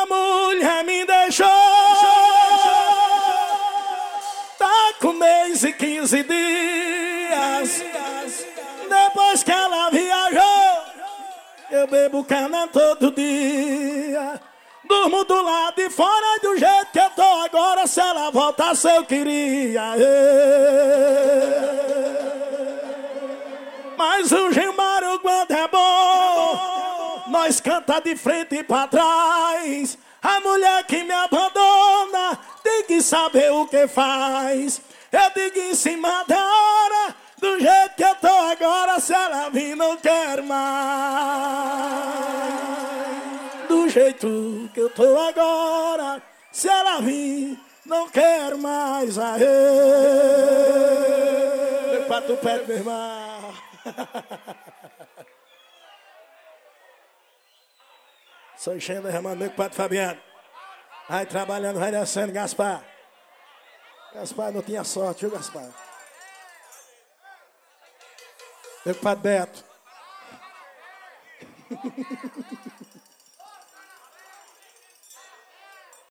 mulher me deixou, tá com mês e 15 dias. Depois que ela viajou, eu bebo cana todo dia. Durmo do lado de fora do jeito que eu tô agora. Se ela voltasse eu queria. Mas o Gilmário quando é bom, nós canta de frente e pra trás. A mulher que me abandona tem que saber o que faz. Eu digo em cima da hora, do jeito que eu tô agora. Se ela vir não quero mais. Do jeito que eu tô agora, se ela vir, não quero mais. Aê! Meu pato pé, meu irmão. Sou enchendo, irmão, meu pato Fabiano. Vai trabalhando, vai descendo, Gaspar. Gaspar não tinha sorte, viu, Gaspar? Meu pato Beto.